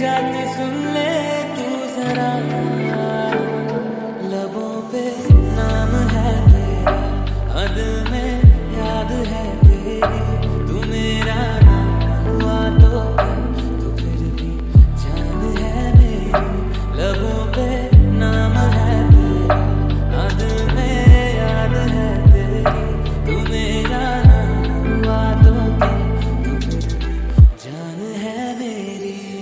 जाती सुन ले तू जरा, लबों पे नाम है तेरा, हाँ दिल में याद है तेरी, तू मेरा नाम हुआ तो क्या, तू फिर भी जान है मेरी। लबों पे नाम है तेरा, हाँ दिल में याद है तेरी, तू मेरा नाम हुआ तो क्या, तू फिर भी जान है मेरी।